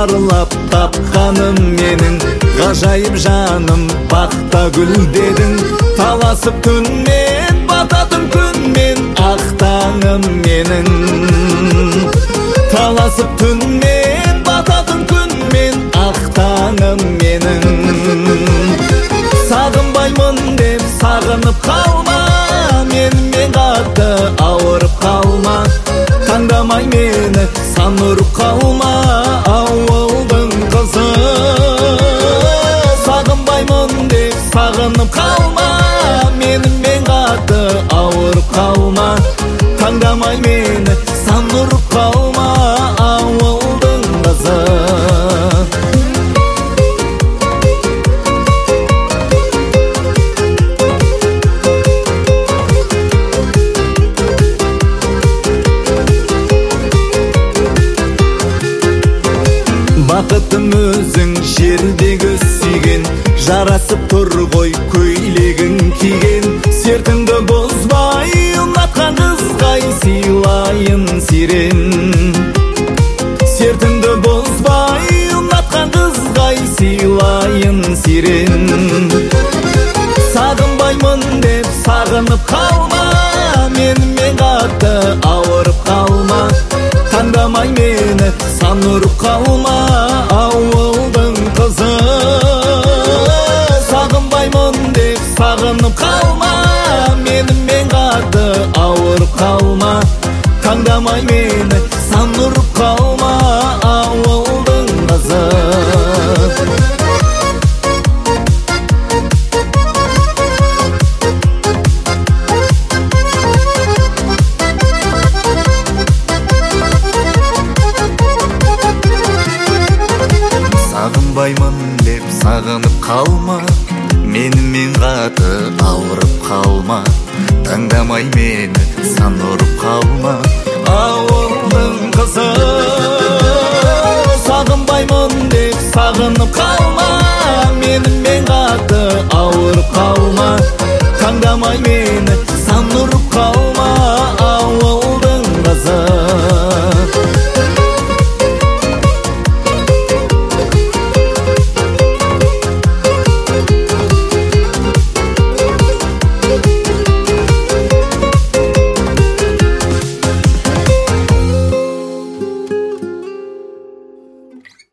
арылап тапқаным менің, ғажайып жаным бақта гүлдедің. Таласып түнмен бататын күнмен ақ таңым менің. Таласып түнмен бататын күнмен ақ таңым менің. Сағынбаймын деп сағынып қалма, менімен қатты ауырып қалма. Таңдамай мені сан ұрып қалма, ауылдың қызы. Сағынбаймын деп сағынып қалма, менімен қатты ауырып қалма. Таңдамай мені сан ұрып қалма, ауылдың қызы. Бақытым өзің жердегі сүйген, жарасып тұр ғой көйлегің киген. Сертіңді бұзбай ұнатқан қызғай сыйлайын сирен. Сертіңді бұзбай ұнатқан қызғай сыйлайын сирен. Сағынбаймын деп сағынып қалма, менімен қатты ауырып қалма. Таңдамай мені сан ұрып қалма, ауылдың қызы. Сағынбаймын деп сағынып қалма, менімен қатты ауырып қалма. Таңдамай мені сан ұрып қалма, ауылдың қызы. Сағынбаймын деп сағынып қалма, менімен қаты ауырып қалма. Таңдамай мені сан ұрып қалма, ауылдың қызы. Сағынбаймын